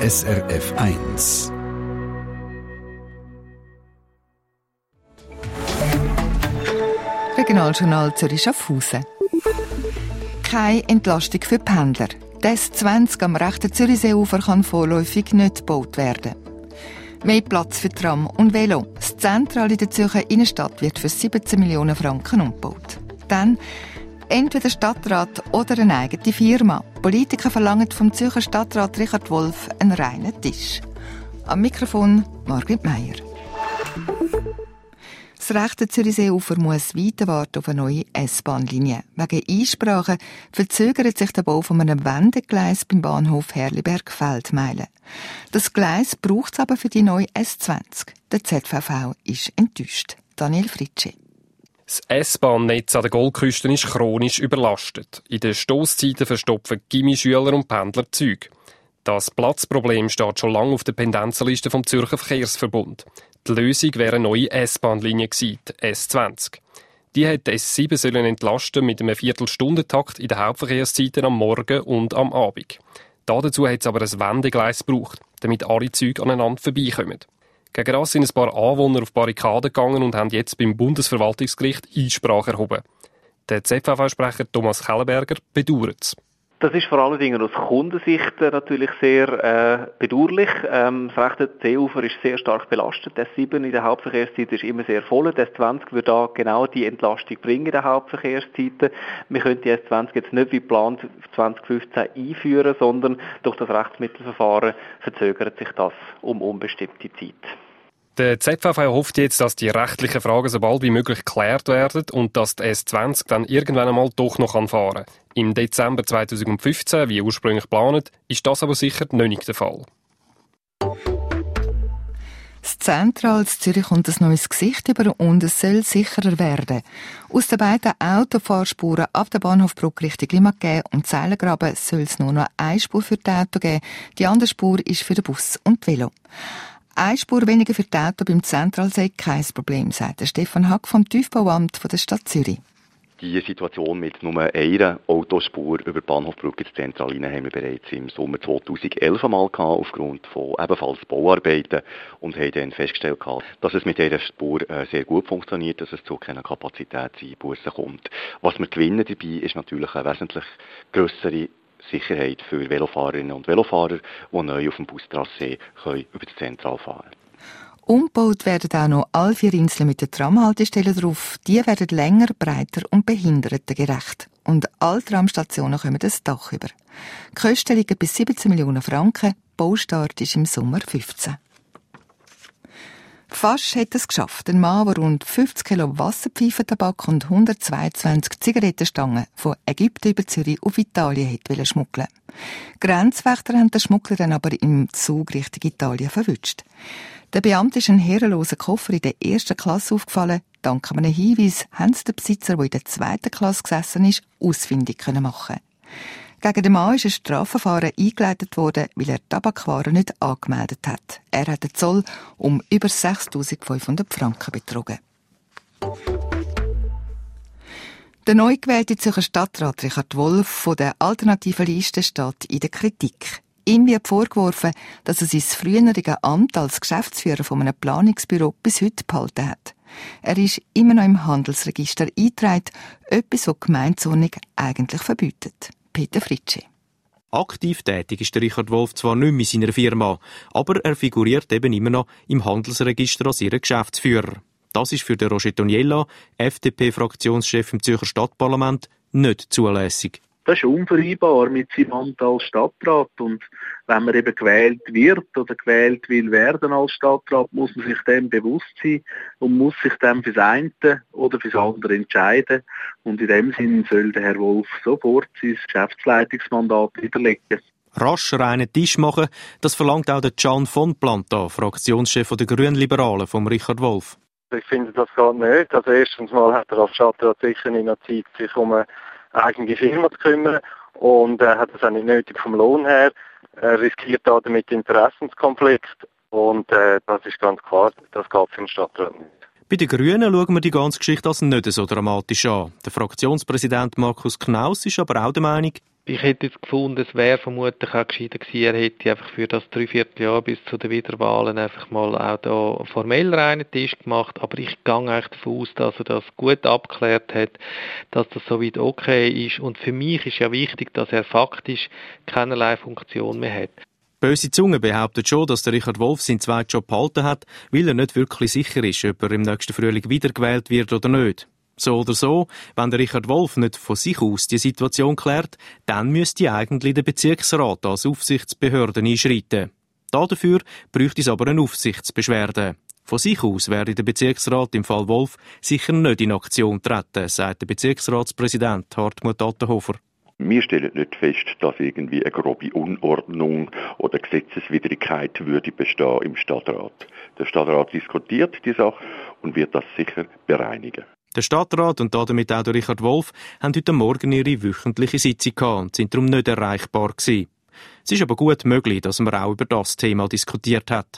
SRF 1. Regionaljournal Zürich-Schaffhausen. Keine Entlastung für Pendler. Das 20 am rechten Zürichseeufer kann vorläufig nicht gebaut werden. Mehr Platz für Tram und Velo. Das Zentral in der Zürcher Innenstadt wird für 17 Millionen Franken umgebaut. Dann entweder Stadtrat oder eine eigene Firma. Politiker verlangen vom Zürcher Stadtrat Richard Wolf einen reinen Tisch. Am Mikrofon Margrit Meier. Das rechte Zürichseeufer muss weiter warten auf eine neue S-Bahn-Linie. Wegen Einsprachen verzögert sich der Bau von einem Wendegleis beim Bahnhof Herliberg-Feldmeilen. Das Gleis braucht es aber für die neue S20. Der ZVV ist enttäuscht. Daniel Fritschi. Das S-Bahn-Netz an der Goldküste ist chronisch überlastet. In den Stosszeiten verstopfen Gimmi-Schüler und Pendler Züge. Das Platzproblem steht schon lange auf der Pendenzenliste vom Zürcher Verkehrsverbund. Die Lösung wäre eine neue S-Bahn-Linie gewesen, die S20. Die hätte S7 sollen entlasten mit einem Viertelstundentakt in den Hauptverkehrszeiten am Morgen und am Abend. Dazu hat es aber ein Wendegleis gebraucht, damit alle Züge aneinander vorbeikommen. Gegen das sind ein paar Anwohner auf Barrikaden gegangen und haben jetzt beim Bundesverwaltungsgericht Einsprache erhoben. Der ZVV-Sprecher Thomas Kellenberger bedauert es. Das ist vor allen Dingen aus Kundensicht natürlich sehr bedauerlich. Das rechte Seeufer ist sehr stark belastet. Das 7 in der Hauptverkehrszeit ist immer sehr voll. Das 20 würde da genau die Entlastung bringen in der Hauptverkehrszeiten. Wir können die S20 jetzt nicht wie geplant 2015 einführen, sondern durch das Rechtsmittelverfahren verzögert sich das um unbestimmte Zeit. Der ZVV hofft jetzt, dass die rechtlichen Fragen so bald wie möglich geklärt werden und dass die S20 dann irgendwann einmal doch noch fahren kann. Im Dezember 2015, wie ursprünglich geplant, ist das aber sicher noch nicht der Fall. Das Zentral in Zürich kommt ein neues Gesicht über und es soll sicherer werden. Aus den beiden Autofahrspuren ab der Bahnhofbrücke Richtung Limmatgä und Zeilengraben soll es nur noch eine Spur für die Autos geben. Die andere Spur ist für den Bus und die Velo. Eine Spur weniger für die Autos beim Zentral sei kein Problem, sagt Stefan Hack vom Tiefbauamt der Stadt Zürich. Die Situation mit nur einer Autospur über die Bahnhofbrücke ins Zentral hinein haben wir bereits im Sommer 2011 einmal gehabt, aufgrund von ebenfalls Bauarbeiten, und haben dann festgestellt, dass es mit dieser Spur sehr gut funktioniert, dass es zu keinen Kapazitätseinbußen kommt. Was wir gewinnen dabei ist natürlich eine wesentlich grössere Sicherheit für Velofahrerinnen und Velofahrer, die neu auf dem Bustrassee über das Zentral fahren können. Umgebaut werden auch noch alle 4 Inseln mit den Tramhaltestellen drauf. Die werden länger, breiter und behindertengerecht. Und alle Tramstationen kommen das Dach über. Die Kosten liegen bis 17 Millionen Franken. Baustart ist im Sommer 15. Fast hat es geschafft. Ein Mann, der rund 50 Kilo Wasserpfeifentabak und 122 Zigarettenstangen von Ägypten über Zürich auf Italien wollte schmuggeln. Grenzwächter haben den Schmuggler dann aber im Zug Richtung Italien verwünscht. Der Beamte ist ein herrenloser Koffer in der 1. Klasse aufgefallen. Dank einem Hinweis haben sie den Besitzer, der in der 2. Klasse gesessen ist, ausfindig machen. Gegen den Mann ist ein Strafverfahren eingeleitet worden, weil er Tabakwaren nicht angemeldet hat. Er hat den Zoll um über 6'500 Franken betrogen. Der neu gewählte Zürcher Stadtrat Richard Wolf von der alternativen Liste steht in der Kritik. Ihm wird vorgeworfen, dass er sein frühere Amt als Geschäftsführer von einem Planungsbüro bis heute behalten hat. Er ist immer noch im Handelsregister eingetragen, etwas, was die Gemeindeordnung eigentlich verbietet. Peter Fritschi. Aktiv tätig ist der Richard Wolf zwar nicht mehr in seiner Firma, aber er figuriert eben immer noch im Handelsregister als ihr Geschäftsführer. Das ist für den Roger Toniella, FDP-Fraktionschef im Zürcher Stadtparlament, nicht zulässig. Das ist unvereinbar mit seinem Amt als Stadtrat. Und wenn man eben gewählt wird oder gewählt will werden als Stadtrat, muss man sich dem bewusst sein und muss sich dann fürs eine oder fürs andere entscheiden. Und in dem Sinn soll der Herr Wolf sofort sein Geschäftsleitungsmandat widerlegen. Rasch reinen Tisch machen, das verlangt auch der Can von Planta, Fraktionschef der Grünliberalen von Richard Wolf. Ich finde, das geht nicht. Also erstens mal hat er als Stadtrat sicher nicht noch Zeit, sich um eine eigene Firma zu kümmern, und er hat es auch nicht nötig vom Lohn her. Er riskiert damit Interessenskonflikt, und das ist ganz klar, das geht für den Stadtrat nicht. Bei den Grünen schauen wir die ganze Geschichte als nicht so dramatisch an. Der Fraktionspräsident Markus Knaus ist aber auch der Meinung, Ich hätte jetzt gefunden, es wäre vermutlich auch gescheiter gewesen, er hätte einfach für das 3/4 Jahr bis zu den Wiederwahlen einfach mal auch da formell reinen Tisch gemacht. Aber ich gehe eigentlich davon aus, dass er das gut abgeklärt hat, dass das soweit okay ist. Und für mich ist ja wichtig, dass er faktisch keinerlei Funktion mehr hat. Böse Zunge behauptet schon, dass der Richard Wolf seinen zweiten Job behalten hat, weil er nicht wirklich sicher ist, ob er im nächsten Frühling wiedergewählt wird oder nicht. So oder so, wenn der Richard Wolf nicht von sich aus die Situation klärt, dann müsste eigentlich der Bezirksrat als Aufsichtsbehörde einschreiten. Dafür bräuchte es aber eine Aufsichtsbeschwerde. Von sich aus werde der Bezirksrat im Fall Wolf sicher nicht in Aktion treten, sagt der Bezirksratspräsident Hartmut Attenhofer. Wir stellen nicht fest, dass irgendwie eine grobe Unordnung oder Gesetzeswidrigkeit würde bestehen im Stadtrat. Der Stadtrat diskutiert die Sache und wird das sicher bereinigen. Der Stadtrat und damit auch der Richard Wolf haben heute Morgen ihre wöchentliche Sitzung gehabt und sind darum nicht erreichbar gewesen. Es ist aber gut möglich, dass man auch über das Thema diskutiert hat.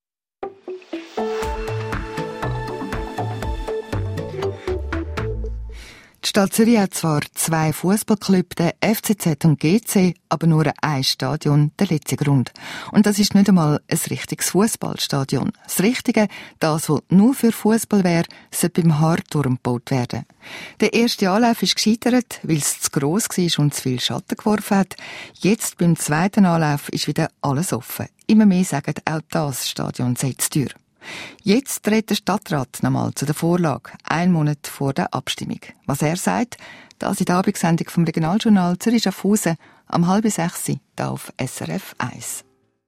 Die Stadt Zürich hat zwar 2 Fußballclubs, den FCZ und GC, aber nur ein Stadion, der letzte Grund. Und das ist nicht einmal ein richtiges Fußballstadion. Das Richtige, das, was nur für Fußball wäre, sollte beim Hardturm gebaut werden. Der erste Anlauf ist gescheitert, weil es zu gross war und zu viel Schatten geworfen hat. Jetzt, beim zweiten Anlauf, ist wieder alles offen. Immer mehr sagen, auch das Stadion sei zu teuer. Jetzt dreht der Stadtrat nochmal zu der Vorlage, 1 Monat vor der Abstimmung. Was er sagt, das in der Abendsendung vom Regionaljournal Zürich-Schaffhausen am 5:30 hier auf SRF 1.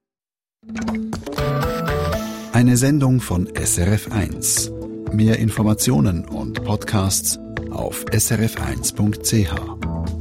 Eine Sendung von SRF 1. Mehr Informationen und Podcasts auf srf1.ch.